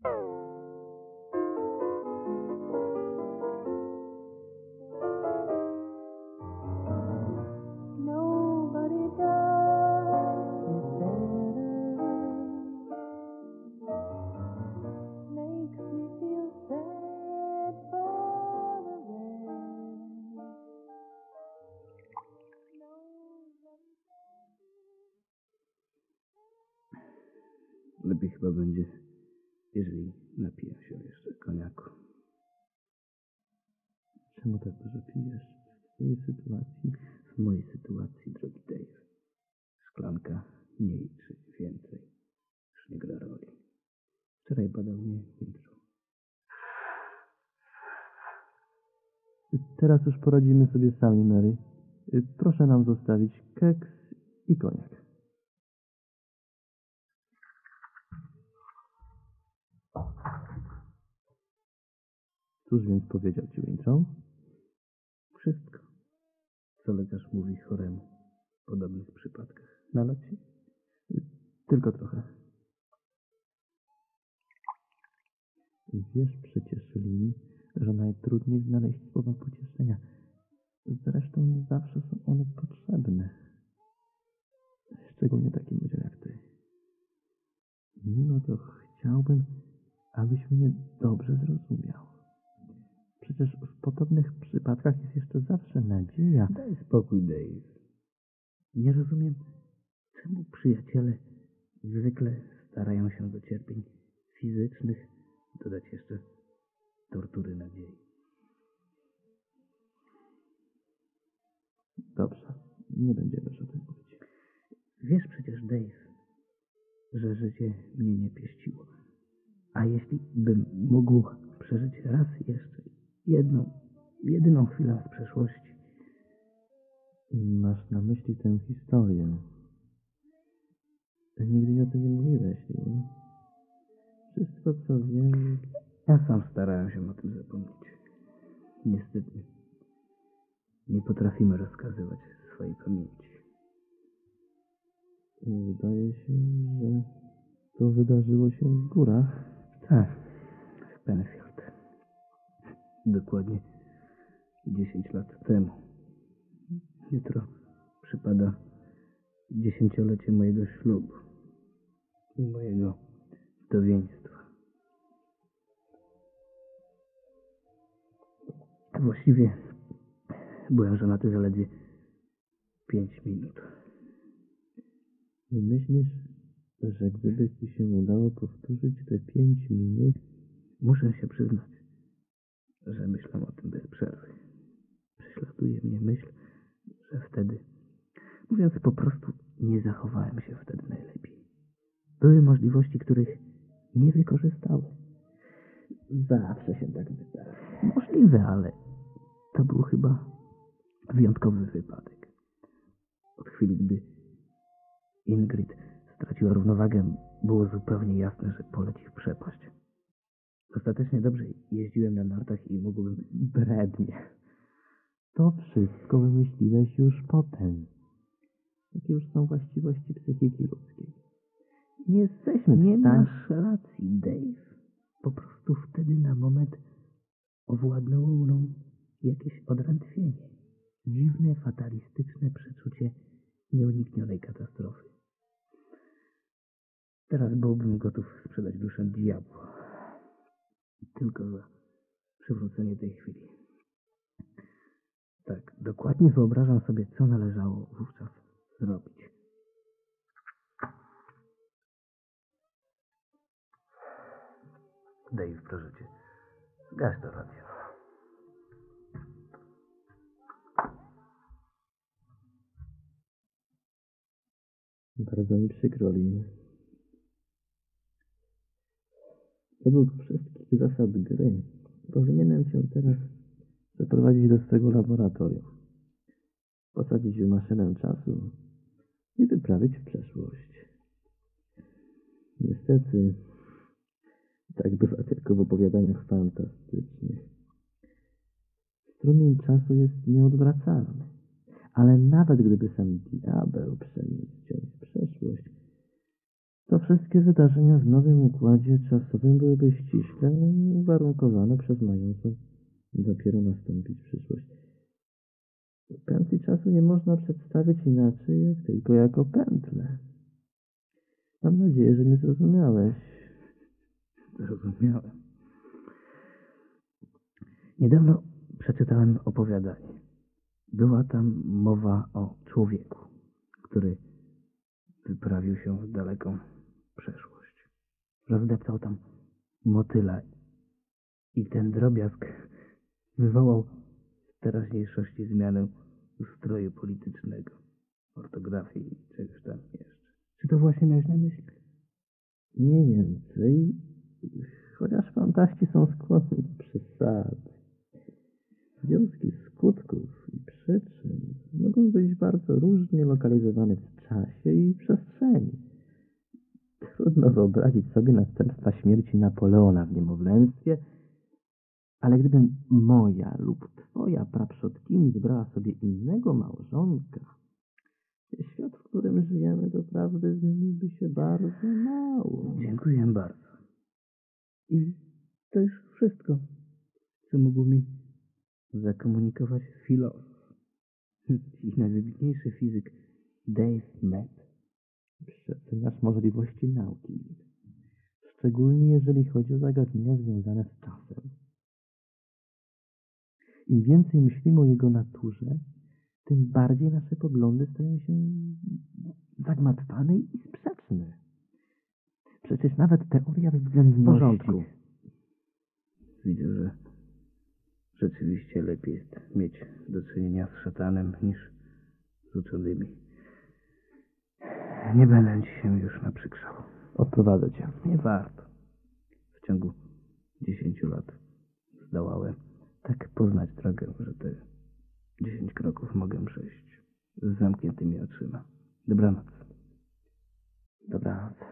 Nobody does it better. Makes me feel sad for the rest. Lepiej chyba będzie, jeżeli napiję się jeszcze koniaku. Czemu tak dużo pijesz? W twojej sytuacji? W mojej sytuacji, drogi Dave, szklanka mniej czy więcej już nie gra roli. Wczoraj badał mnie jutro. Teraz już poradzimy sobie sami, Mary. Proszę nam zostawić keks i koniak. Cóż więc powiedział ci Weintraub? Wszystko, co lekarz mówi choremu w podobnych przypadkach. Nalać ci? Tylko trochę. Wiesz przecież, Lee, że najtrudniej znaleźć słowa pocieszenia. Zresztą nie zawsze są one potrzebne. Szczególnie takim ludziom jak ty. Mimo to chciałbym, abyś mnie dobrze zrozumiał. Przecież w podobnych przypadkach jest jeszcze zawsze nadzieja. Daj spokój, Dave. Nie rozumiem, czemu przyjaciele zwykle starają się do cierpień fizycznych dodać jeszcze tortury nadziei. Dobrze, nie będziemy już o tym mówić. Wiesz przecież, Dave, że życie mnie nie pieściło. A jeśli bym mógł przeżyć raz jeszcze jedyną chwilę z przeszłości. Masz na myśli tę historię. Nigdy mi o tym nie mówiłeś. Wszystko, co wiem... Ja sam starałem się o tym zapomnieć. Niestety, nie potrafimy rozkazywać swojej pamięci. Wydaje się, że to wydarzyło się w górach. Tak, w Penfield. Dokładnie 10 lat temu. Jutro przypada 10-lecie mojego ślubu i mojego wdowieństwa. Właściwie byłem żonaty zaledwie 5 minut. I myślisz, że gdyby ci się udało powtórzyć te 5 minut... Muszę się przyznać, że myślę o tym bez przerwy. Prześladuje mnie myśl, że wtedy, mówiąc po prostu, nie zachowałem się wtedy najlepiej. Były możliwości, których nie wykorzystałem. Zawsze się tak wydaje. Możliwe, ale to był chyba wyjątkowy wypadek. Od chwili, gdy Ingrid straciła równowagę, było zupełnie jasne, że poleci w przepaść. Ostatecznie dobrze jeździłem na nartach i mógłbym... Brednie. To wszystko wymyśliłeś już potem. Takie już są właściwości psychiki ludzkiej. Nie jesteśmy w Nie stanie... masz racji, Dave. Po prostu wtedy na moment owładnęło mną jakieś odrętwienie. Dziwne, fatalistyczne przeczucie nieuniknionej katastrofy. Teraz byłbym gotów sprzedać duszę diabłu. Tylko za przywrócenie tej chwili. Tak, dokładnie wyobrażam sobie, co należało wówczas zrobić. Dave, proszę cię, zgaś to radio. Bardzo mi przykro, Lin. Według wszystkich zasad gry powinienem cię teraz zaprowadzić do swego laboratorium, posadzić w maszynę czasu i wyprawić w przeszłość. Niestety, tak bywa tylko w opowiadaniach fantastycznych. Strumień czasu jest nieodwracalny, ale nawet gdyby sam diabeł przeniósł cię w przeszłość, to wszystkie wydarzenia w nowym układzie czasowym byłyby ściśle uwarunkowane przez mającą dopiero nastąpić przyszłość. Pętli czasu nie można przedstawić inaczej, jak tylko jako pętlę. Mam nadzieję, że mnie zrozumiałeś. Zrozumiałem. Niedawno przeczytałem opowiadanie. Była tam mowa o człowieku, który wyprawił się w daleką przeszłość. Rozdeptał tam motyla i ten drobiazg wywołał w teraźniejszości zmianę ustroju politycznego, ortografii i czegoś tam jeszcze. Czy to właśnie miałeś na myśli? Mniej więcej, chociaż fantaści są skłonni do przesady. Związki skutków i przyczyn mogą być bardzo różnie lokalizowane w czasie i przestrzeni. Trudno wyobrazić sobie następstwa śmierci Napoleona w niemowlęctwie, ale gdybym moja lub twoja praprzodkini wybrała sobie innego małżonka, świat, w którym żyjemy, doprawdy zmieniłby się bardzo mało. Dziękuję bardzo. I to już wszystko, co mógł mi zakomunikować filozof i najwybitniejszy fizyk Dave Mett. Przeceniasz możliwości nauki, szczególnie jeżeli chodzi o zagadnienia związane z czasem. Im więcej myślimy o jego naturze, tym bardziej nasze poglądy stają się zagmatwane i sprzeczne. Przecież nawet teoria W względności... porządku. Widzę, że rzeczywiście lepiej jest mieć do czynienia z szatanem niż z uczonymi. Nie będę ci się już naprzykrzał. Odprowadzę cię. Nie warto. W ciągu 10 lat zdołałem tak poznać drogę, że te 10 kroków mogę przejść z zamkniętymi oczyma. Dobranoc. Dobranoc.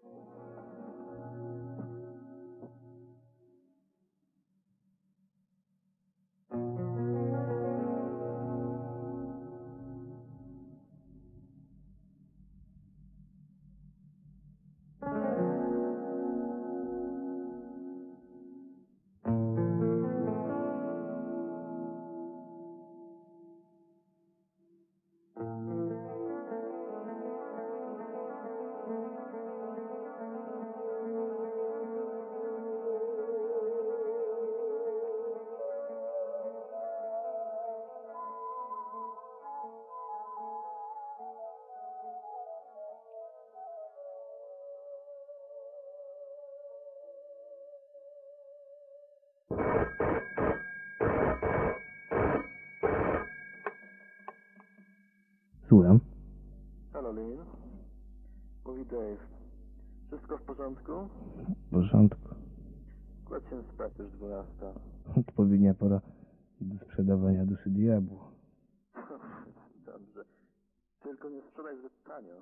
Słucham. Halo, Lin. Mówi Dave. Wszystko w porządku? W porządku. Kładź się spać, już 12. Odpowiednia pora do sprzedawania duszy diabłu. Dobrze. Tylko nie sprzedaj zbyt tanio.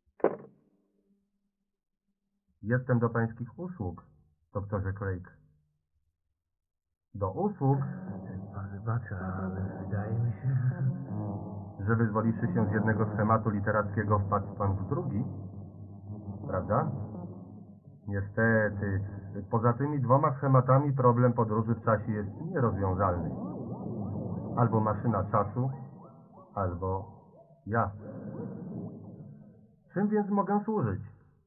Jestem do pańskich usług, doktorze Craig. Do usług, Pan wybacza, ale wydaje mi się... że wyzwoliwszy się z jednego schematu literackiego wpadł pan w drugi? Prawda? Niestety, poza tymi 2 schematami problem podróży w czasie jest nierozwiązalny. Albo maszyna czasu, albo ja. Czym więc mogę służyć?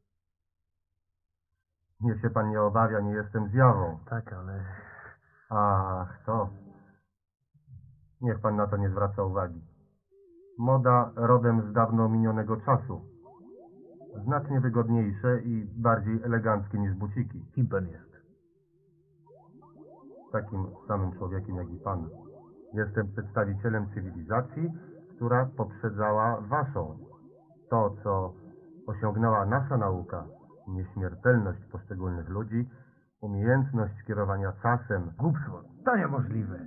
Niech się pan nie obawia, nie jestem zjawą. Tak, ale... Ach, to. Niech pan na to nie zwraca uwagi. Moda rodem z dawno minionego czasu. Znacznie wygodniejsze i bardziej eleganckie niż buciki. Kim pan jest? Takim samym człowiekiem jak i pan. Jestem przedstawicielem cywilizacji, która poprzedzała waszą. To, co osiągnęła nasza nauka, nieśmiertelność poszczególnych ludzi, umiejętność kierowania czasem. Głupstwo, to niemożliwe.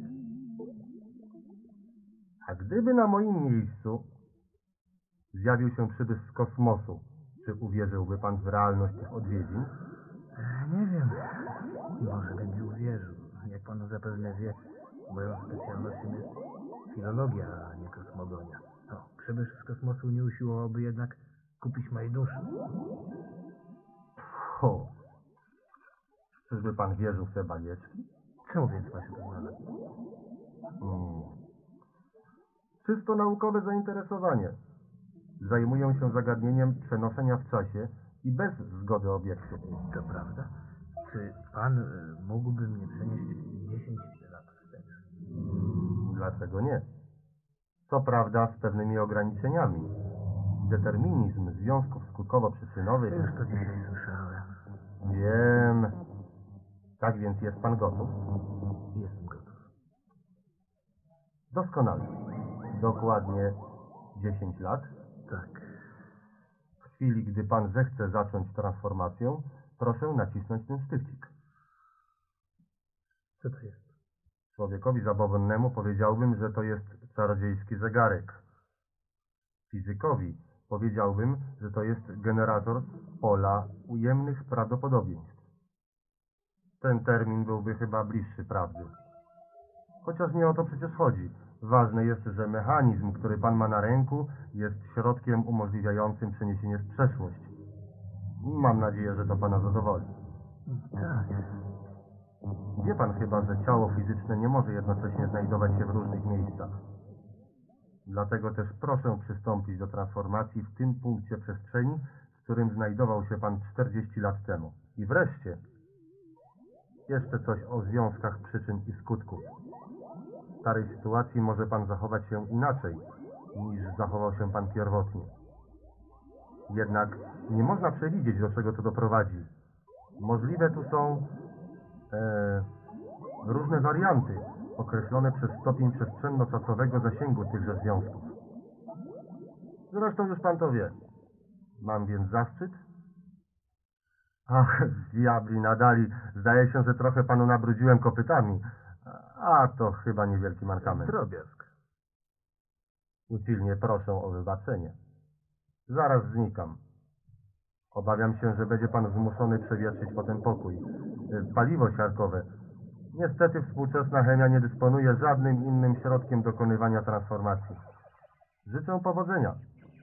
A gdyby na moim miejscu zjawił się przybysz z kosmosu, czy uwierzyłby pan w realność tych odwiedzin? Nie wiem. Może bym mi uwierzył. Jak pan zapewne wie, moją specjalnością jest filologia, a nie kosmogonia. No, przybysz z kosmosu nie usiłowałby jednak kupić mojej duszy. Ho! Czyżby pan wierzył w te bajeczki? Czemu więc ma się to znaleźć? Czysto naukowe zainteresowanie. Zajmują się zagadnieniem przenoszenia w czasie i bez zgody obiektu. To prawda? Czy pan mógłby mnie przenieść 10 lat wstecz? Dlaczego nie? Co prawda z pewnymi ograniczeniami. Determinizm związków skutkowo-przyczynowych... Już to dzisiaj słyszałem. Wiem. Tak więc jest pan gotów? Jestem gotów. Doskonale. Dokładnie 10 lat. Tak. W chwili, gdy pan zechce zacząć transformację, proszę nacisnąć ten sztyfcik. Co to jest? Człowiekowi zabobonnemu powiedziałbym, że to jest czarodziejski zegarek. Fizykowi powiedziałbym, że to jest generator pola ujemnych prawdopodobieństw. Ten termin byłby chyba bliższy prawdy. Chociaż nie o to przecież chodzi. Ważne jest, że mechanizm, który pan ma na ręku, jest środkiem umożliwiającym przeniesienie w przeszłość. Mam nadzieję, że to pana zadowoli. Tak. Wie pan chyba, że ciało fizyczne nie może jednocześnie znajdować się w różnych miejscach. Dlatego też proszę przystąpić do transformacji w tym punkcie przestrzeni, w którym znajdował się pan 40 lat temu. I wreszcie, jeszcze coś o związkach przyczyn i skutków. W starej sytuacji może pan zachować się inaczej, niż zachował się pan pierwotnie. Jednak nie można przewidzieć, do czego to doprowadzi. Możliwe tu są różne warianty, określone przez stopień przestrzenno-czasowego zasięgu tychże związków. Zresztą już pan to wie. Mam więc zaszczyt? Ach, diabli nadali. Zdaje się, że trochę panu nabrudziłem kopytami. A to chyba niewielki mankament. Drobiazg. Usilnie proszę o wybaczenie. Zaraz znikam. Obawiam się, że będzie pan zmuszony przewietrzyć potem pokój. Paliwo siarkowe. Niestety współczesna chemia nie dysponuje żadnym innym środkiem dokonywania transformacji. Życzę powodzenia.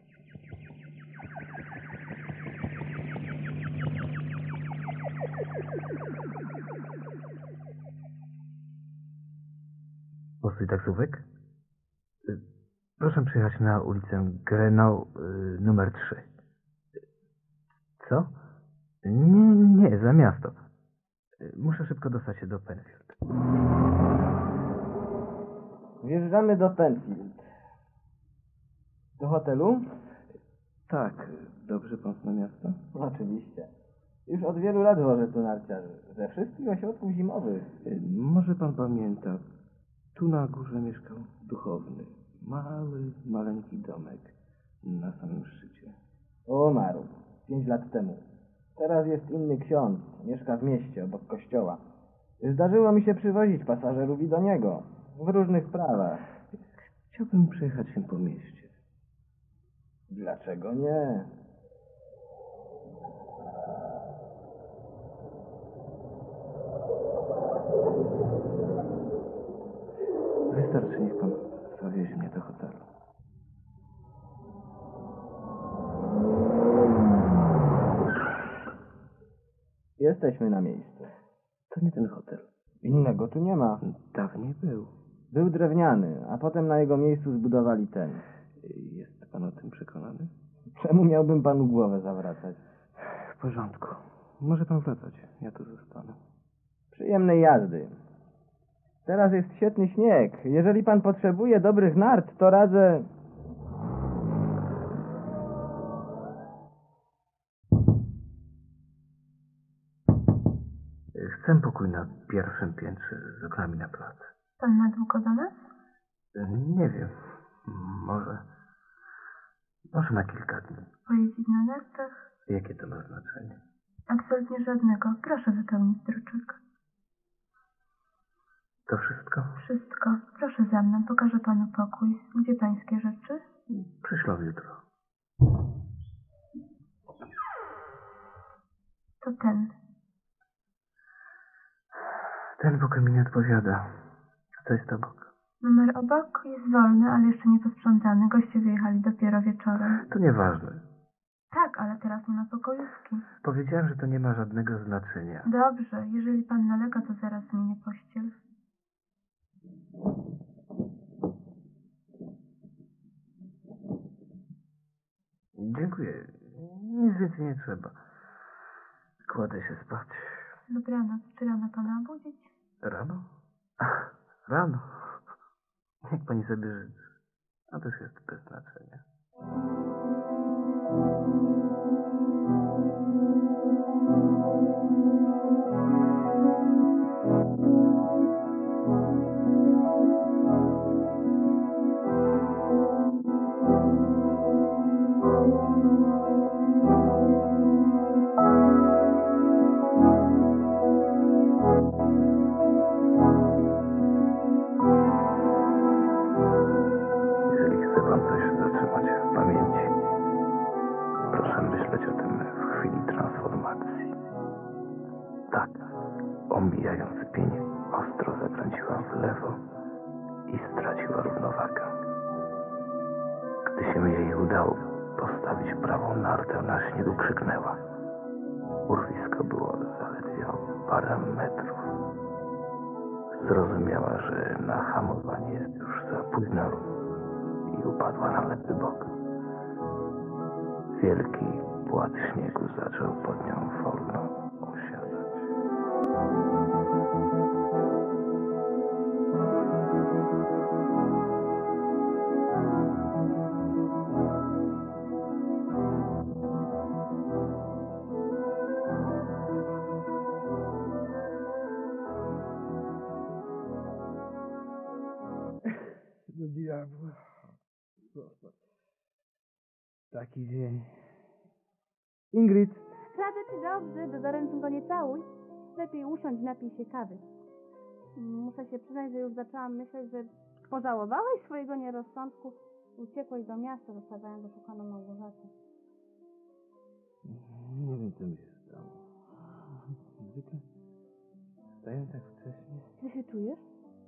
Postój taksówek? Proszę przyjechać na ulicę Grenau, numer 3. Co? Nie, za miasto. Muszę szybko dostać się do Penfield. Wjeżdżamy do Penfield. Do hotelu? Tak, dobrze pan zna miasto? Oczywiście. Już od wielu lat wożę tu narciarzy. Ze wszystkich ośrodków zimowych. Może pan pamięta, tu na górze mieszkał duchowny. Maleńki domek na samym szczycie. Umarł 5 lat temu. Teraz jest inny ksiądz. Mieszka w mieście, obok kościoła. Zdarzyło mi się przywozić pasażerów i do niego. W różnych sprawach. Chciałbym przejechać się po mieście. Dlaczego nie? Wystarczy, niech pan zawiezie mnie do hotelu. Jesteśmy na miejscu. To nie ten hotel. Innego tu nie ma. Dawniej był. Był drewniany, a potem na jego miejscu zbudowali ten. Jest pan o tym przekonany? Czemu miałbym panu głowę zawracać? W porządku. Może pan wracać. Ja tu zostanę. Przyjemnej jazdy. Teraz jest świetny śnieg. Jeżeli pan potrzebuje dobrych nart, to radzę... Chcę pokój na pierwszym piętrze z oknami na plac. Pan na długo do nas? Nie wiem. Może na kilka dni. Pojeździć na nartach? Jakie to ma znaczenie? Absolutnie żadnego. Proszę wypełnić druczek. To wszystko? Wszystko. Proszę za mną. Pokażę panu pokój. Gdzie pańskie rzeczy? Przyślą jutro. To ten. Ten pokój mi nie odpowiada. Co jest obok? Numer obok jest wolny, ale jeszcze nie posprzątany. Goście wyjechali dopiero wieczorem. To nieważne. Tak, ale teraz nie ma pokojówki. Powiedziałem, że to nie ma żadnego znaczenia. Dobrze, jeżeli pan nalega, to zaraz zmienię pościel. Dziękuję. Nic więcej nie trzeba. Kładę się spać. Dobranoc. Czy rano pana obudzić? Rano? Ach, rano. Jak pani sobie życzy. A też jest bez znaczenia. Jeżeli chce pan coś zatrzymać w pamięci, proszę myśleć o tym w chwili transformacji. Tak, omijając pień, ostro zakręciła w lewo i straciła równowagę. Gdy się jej udało postawić prawą nartę na śniegu, krzyknęła. Urwisko było zaledwie o parę metrów. Zrozumiała, że na hamowanie jest już za późno i upadła na lewy bok. Wielki płat śniegu zaczął pod nią wolno osiadać. Do diabła. Taki dzień. Ingrid! Radzę ci dobrze, do zaręczyn go nie całuj. Lepiej usiądź, napij się kawy. Muszę się przyznać, że już zaczęłam myśleć, że pożałowałeś swojego nierozsądku. Uciekłeś do miasta, zostawiając oszukaną Małgorzatę. Nie wiem, co mi się stało. Zwykle wstaję tak wcześnie. Źle się czujesz?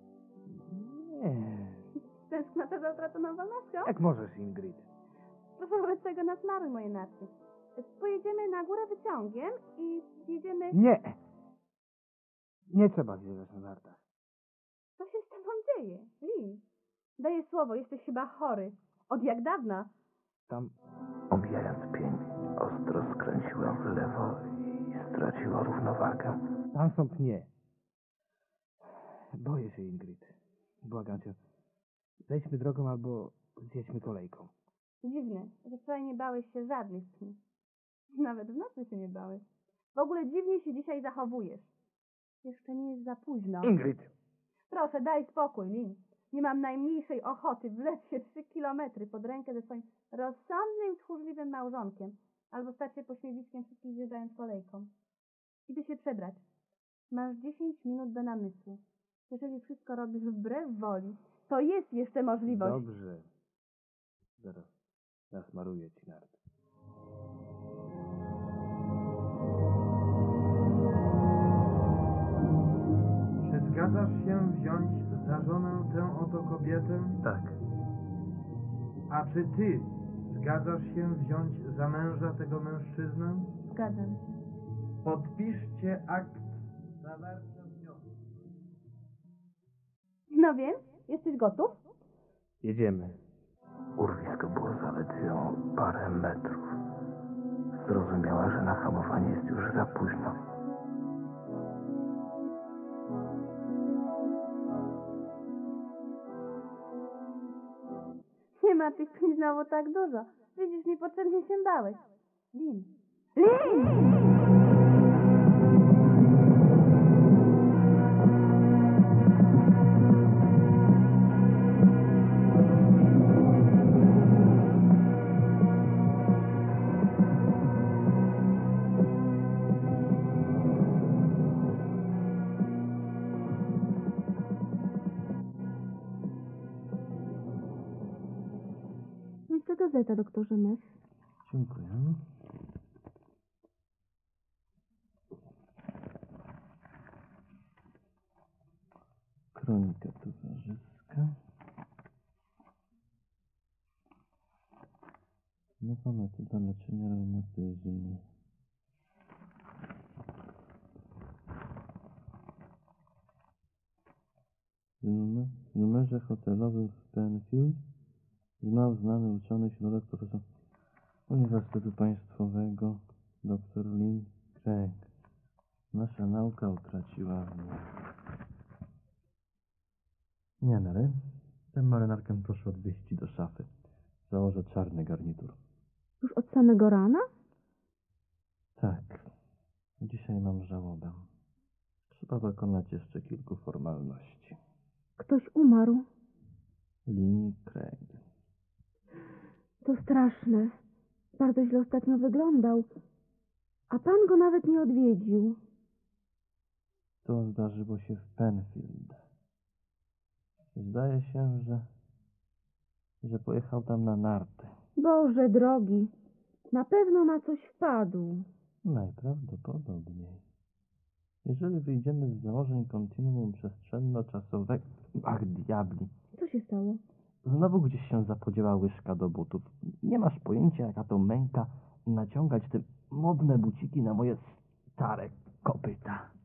Nie. Tęsknota za utraconą wolnością? Jak możesz, Ingrid? Proszę wobec tego nasmaruj moje narty. Pojedziemy na górę wyciągiem i jedziemy... Nie! Nie trzeba zjeżdżać na nartach. Co się z tobą dzieje? Lin, daję słowo, jesteś chyba chory. Od jak dawna? Tam Omijając pień, ostro skręciła w lewo i straciła równowagę. są pnie. Boję się, Ingrid. Błagam cię. Zejdźmy drogą albo zjedźmy kolejką. Dziwne, że wczoraj nie bałeś się żadnych pni. Nawet w nocy się nie bałeś. W ogóle dziwnie się dzisiaj zachowujesz. Jeszcze nie jest za późno. Ingrid! Proszę, daj spokój, Lin. Nie mam najmniejszej ochoty wlec się 3 kilometry pod rękę ze swoim rozsądnym, tchórzliwym małżonkiem. Albo stać się pośmiewiskiem wszystkich zjeżdżając kolejką. Idę się przebrać. Masz 10 minut do namysłu. Jeżeli wszystko robisz wbrew woli, to jest jeszcze możliwość. Dobrze. Zaraz nasmaruję ci narty. Czy zgadzasz się wziąć za żonę tę oto kobietę? Tak, A czy ty zgadzasz się wziąć za męża tego mężczyznę? Zgadzam się. Podpiszcie akt zawarcia związku. No więc, jesteś gotów? Jedziemy. urwisko było zaledwie o parę metrów. Zrozumiała, że na hamowanie jest już za późno. Nie ma tych pni znowu tak dużo. Widzisz, niepotrzebnie się bałeś. Lin. Lin! Jest to gazeta, doktorze Mess. Dziękuję. Kronika towarzyska. Nowa metoda leczenia reumatyzmu. W numerze hotelowym w Penfield znał znany uczony środek profesor Uniwersytetu Państwowego dr Lynn Craig. Nasza nauka utraciła mnie. Nie, Mary. Tę marynarkę proszę odwieźć do szafy. Założę czarny garnitur. Już od samego rana? Tak. Dzisiaj mam żałobę. Trzeba dokonać jeszcze kilku formalności. Ktoś umarł. Lynn Craig. To straszne. Bardzo źle ostatnio wyglądał. A pan go nawet nie odwiedził. To zdarzyło się w Penfield. Zdaje się, że pojechał tam na narty. Boże drogi, na pewno na coś wpadł. Najprawdopodobniej. Jeżeli wyjdziemy z założeń kontinuum przestrzenno-czasowego... Ach, diabli. Co się stało? Znowu gdzieś się zapodziała łyżka do butów. Nie masz pojęcia, jaka to męka naciągać te modne buciki na moje stare kopyta.